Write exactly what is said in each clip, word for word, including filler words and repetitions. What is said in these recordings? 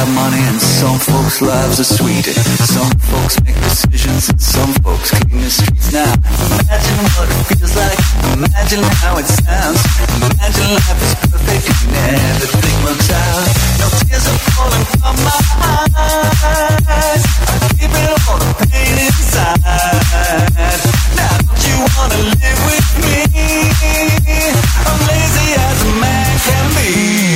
got money and some folks' lives are sweeter. Some folks make decisions and some folks clean the streets. Now, imagine what it feels like. Imagine how it sounds. Imagine life is perfect and everything works out. No tears are falling from my eyes. I'm keeping all the pain inside. Now, don't you wanna live with me? I'm lazy as a man can be.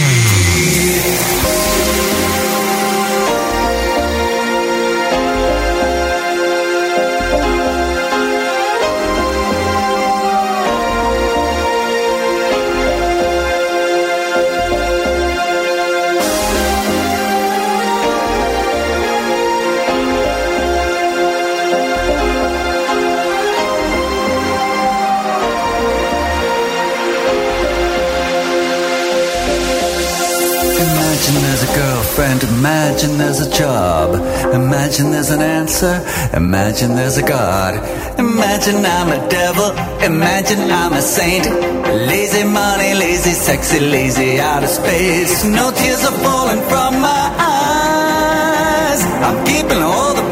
Imagine there's a girlfriend, imagine there's a job, imagine there's an answer, imagine there's a God. Imagine I'm a devil, imagine I'm a saint. Lazy money, lazy sexy, lazy out of space. No tears are falling from my eyes. I'm keeping all the